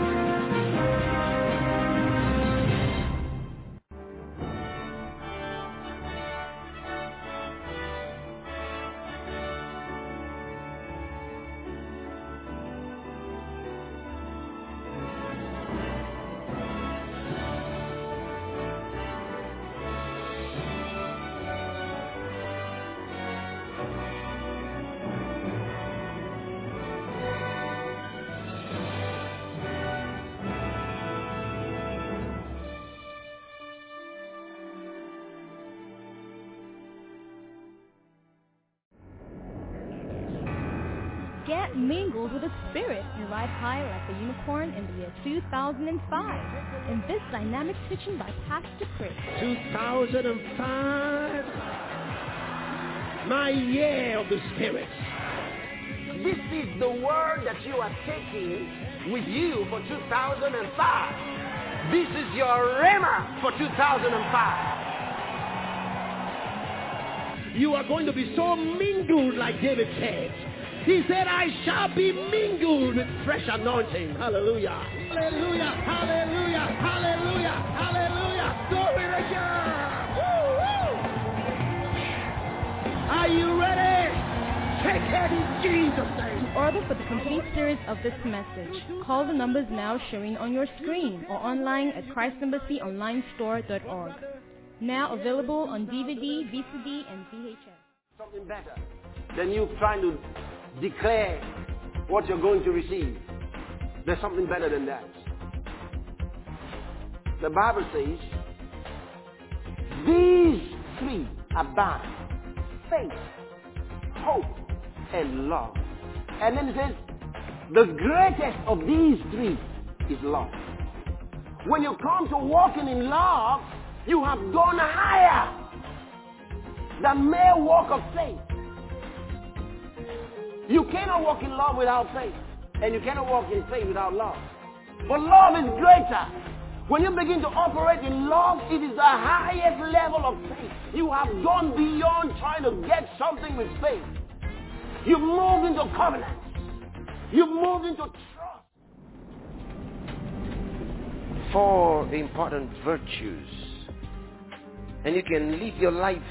Get mingled with the Spirit and ride high like the unicorn in the year 2005 in this dynamic teaching by Pastor Chris. 2005, my year of the Spirit. This is the word that you are taking with you for 2005. This is your rhema for 2005. You are going to be so mingled like David said. He said, I shall be mingled with fresh anointing. Hallelujah. Hallelujah. Hallelujah. Hallelujah. Hallelujah. Glory to God. Woo, woo. Are you ready? Take it in Jesus' name. To order for the complete series of this message, call the numbers now showing on your screen or online at ChristEmbassyOnlineStore.org. Now available on DVD, VCD, and VHS. Something better than you trying to declare what you're going to receive. There's something better than that. The Bible says, these three abide: faith, hope, and love. And then it says, the greatest of these three is love. When you come to walking in love, you have gone higher than mere walk of faith. You cannot walk in love without faith, and you cannot walk in faith without love. But love is greater. When you begin to operate in love, it is the highest level of faith. You have gone beyond trying to get something with faith. You've moved into covenant. You've moved into trust. 4 important virtues. And you can live your life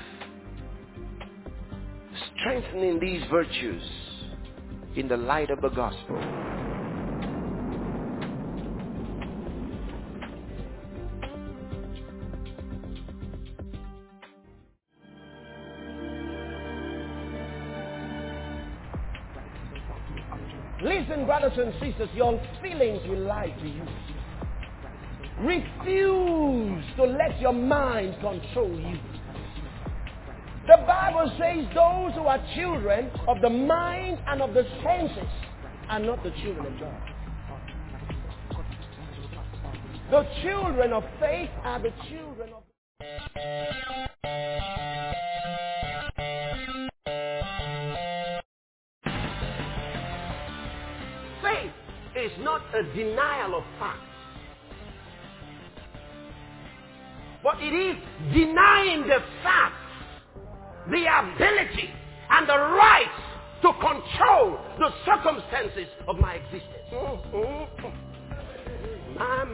strengthening these virtues in the light of the gospel. Listen, brothers and sisters, your feelings will lie to you. Refuse to let your mind control you. The Bible says those who are children of the mind and of the senses are not the children of God. The children of faith are the children of... Faith is not a denial of facts, but it is denying the facts, the ability and the right to control the circumstances of my existence. My.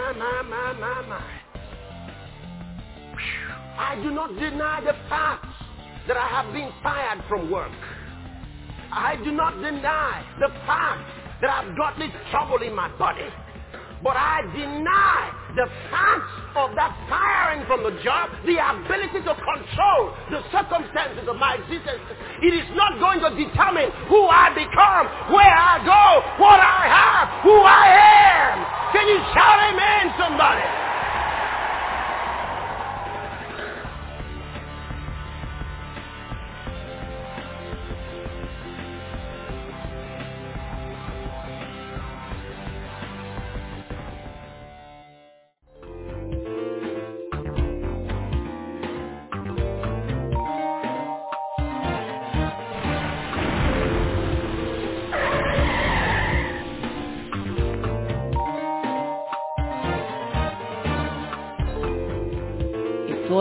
I do not deny the fact that I have been fired from work. I do not deny the fact that I've got this trouble in my body. But I deny the fact of that firing from the job, the ability to control the circumstances of my existence. It is not going to determine who I become, where I go, what I have, who I am. Can you shout amen, somebody?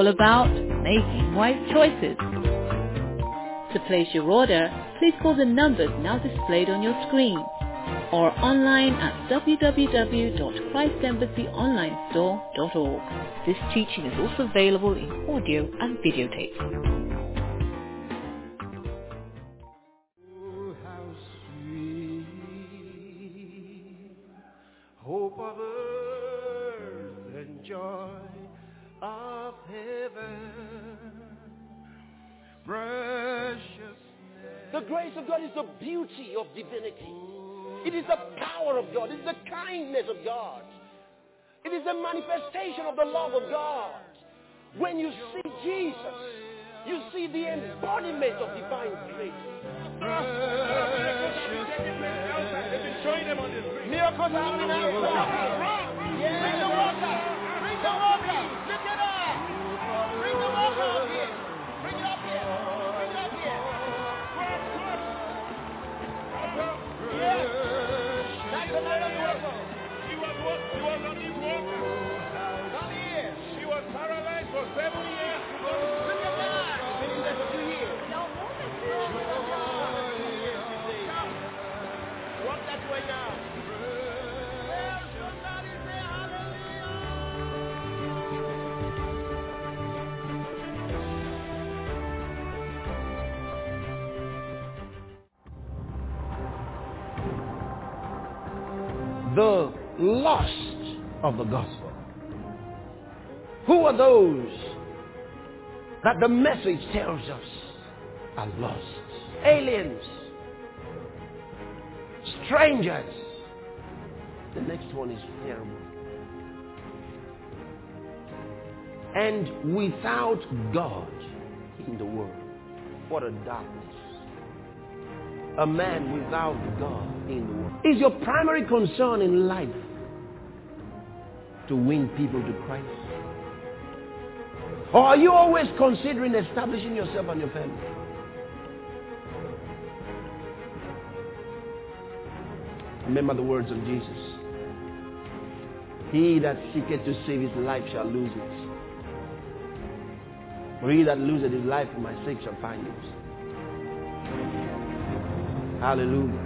all about making wise choices. To place your order, please call the numbers now displayed on your screen or online at www.christembassyonlinestore.org. This teaching is also available in audio and videotape. Hope of earth and joy of heaven, precious. The grace of God is the beauty of divinity. It is the power of God. It is the kindness of God. It is the manifestation of the love of God. When you see Jesus, you see the embodiment of divine grace. Miracles are happening outside. Bring the water. Bring the water. Lift it up. Bring the water up here. Bring it up here. Bring it up here. Yes. That's another miracle. She was on the water. Come here. She was paralyzed for 7 years. Look at that. That's 2 years. Walk that way now. Somebody say hallelujah. The lost of the gospel. Who are those that the message tells us are lost? Aliens. Strangers. The next one is terrible. And without God in the world. What a darkness. A man without God in the world. Is your primary concern in life to win people to Christ? Or are you always considering establishing yourself and your family? Remember the words of Jesus. He that seeketh to save his life shall lose it. For he that loseth his life for my sake shall find it. Hallelujah.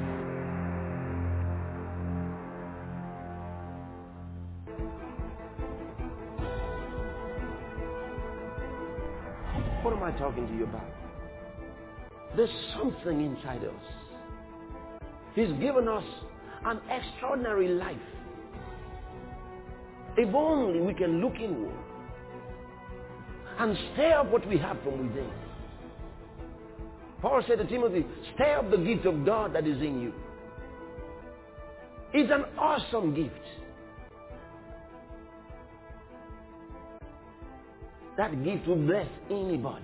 What am I talking to you about? There's something inside us. He's given us an extraordinary life. If only we can look inward and stir up what we have from within. Paul said to Timothy, stir up the gift of God that is in you. It's an awesome gift. That gift will bless anybody.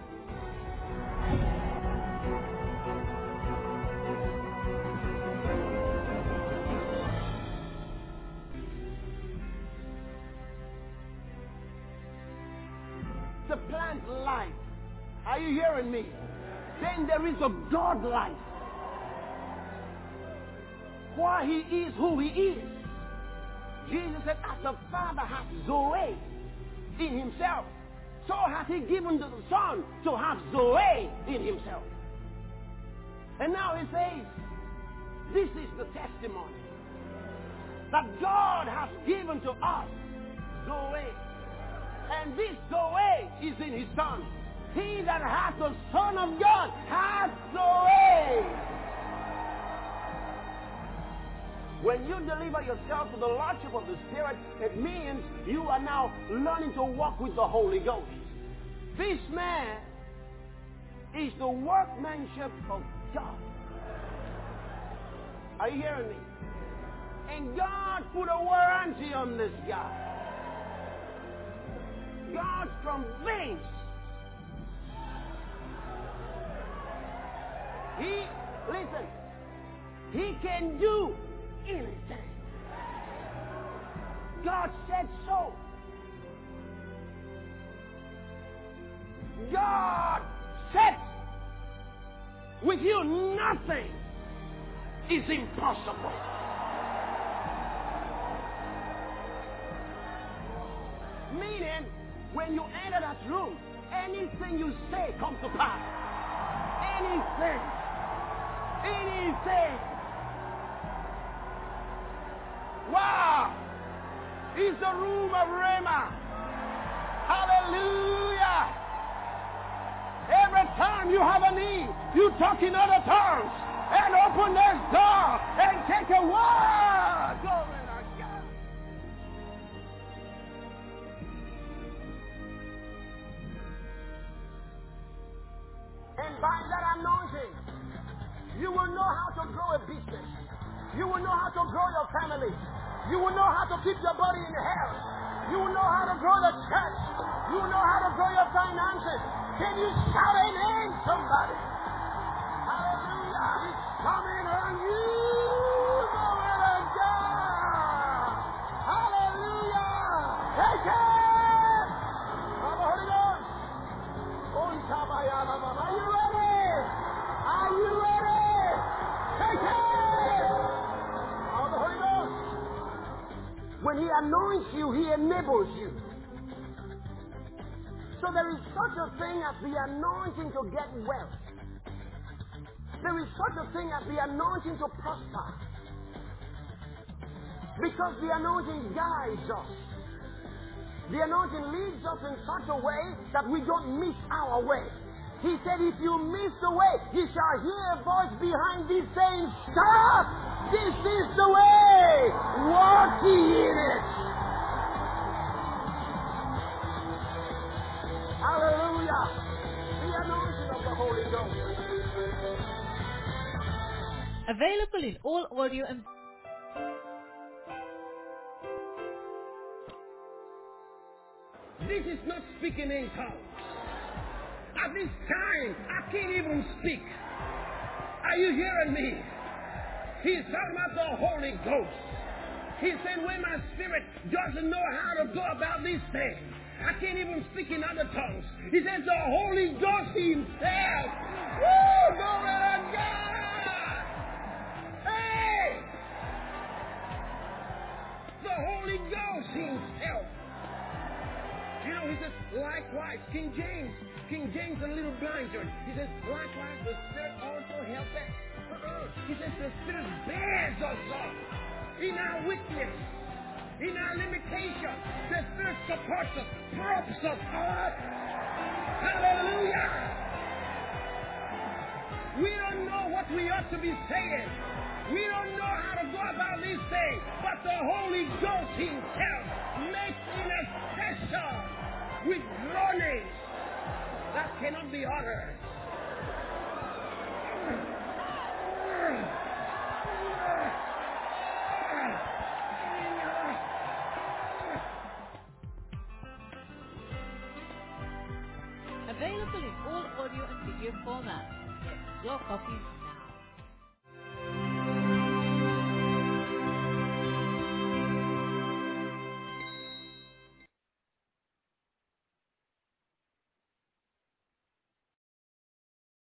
To plant life. Are you hearing me? Then there is a God life. Why he is who he is. Jesus said, as the Father hath Zoe in himself, so hath he given to the Son to have Zoe in himself. And now he says, this is the testimony that God has given to us Zoe. And this Zoe is in his Son. He that hath the Son of God hath Zoe. When you deliver yourself to the Lordship of the Spirit, it means you are now learning to walk with the Holy Ghost. This man is the workmanship of God. Are you hearing me? And God put a warranty on this guy. God's convinced. He can do anything. God said so. God said, with you nothing is impossible. Meaning, when you enter that room, anything you say comes to pass. Anything. Wow! It's the room of Rhema. Hallelujah! Every time you have a need, you talk in other tongues and open this door and take a word. Glory to God. And by that anointing, you will know how to grow a business. You will know how to grow your family. You will know how to keep your body in health. You will know how to grow the church. You will know how to grow your finances. Can you shout amen, somebody? Hallelujah. He's coming on you. Glory to God. Hallelujah. Take it. Of the Holy Ghost. Are you ready? Are you ready? Take it. Of the Holy Ghost. When He anoints you, He enables you. So there is such a thing as the anointing to get wealth. There is such a thing as the anointing to prosper. Because the anointing guides us. The anointing leads us in such a way that we don't miss our way. He said, if you miss the way, you shall hear a voice behind thee saying, stop! This is the way! Walk ye in it! Hallelujah! The anointing of the Holy Ghost. Available in all audio and This is not speaking in tongues. At this time, I can't even speak. Are you hearing me? He's talking about the Holy Ghost. He said, when my spirit doesn't know how to go about these things, I can't even speak in other tongues. He says the Holy Ghost Himself. Woo! Glory to God! Hey! The Holy Ghost Himself. You know, he says, likewise, King James a little blinder. He says, likewise, the Spirit also helps us. He says, the Spirit bears us up in our weakness, in our limitation. The Spirit supports us, props us up. Hallelujah! We don't know what we ought to be saying. We don't know how to go about these things. But the Holy Ghost Himself makes intercession with groanings that cannot be uttered. available in all audio and video formats. Get your copies